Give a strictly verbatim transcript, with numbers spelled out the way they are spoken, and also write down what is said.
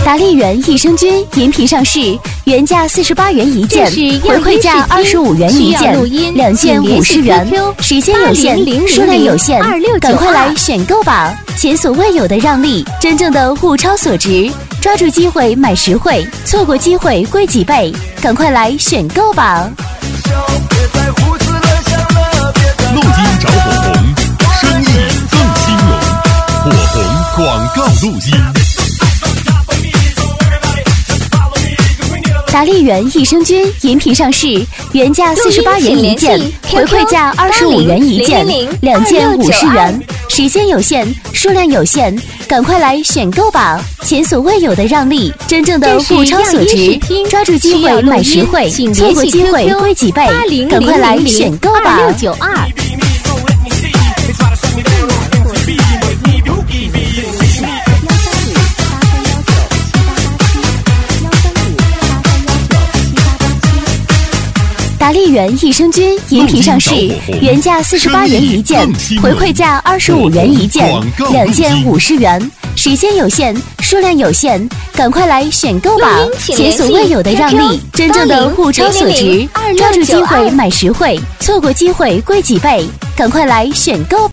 达利园益生菌饮品上市，原价四十八元一件，回馈价二十五元一件，两件五十元，时间有限，数量有限，赶快来选购吧！前所未有的让利，真正的物超所值，抓住机会买实惠，错过机会贵几倍，赶快来选购吧！ 录音找火红，生意更兴隆，火红广告录音。 达利园益生菌饮品上市，原价四十八元一件，回馈价二十五元一件，两件五十元，时间有限，数量有限，赶快来选购吧！前所未有的让利，真正的物超所值，抓住机会买实惠，错过机会贵几倍，赶快来选购吧！ 六九二。 达利园益生菌饮品上市，原价四十八元一件，回馈价二十五元一件，两件五十元，时间有限，数量有限，赶快来选购吧！前所未有的让利，真正的物超所值，抓住机会买实惠，错过机会贵几倍，赶快来选购。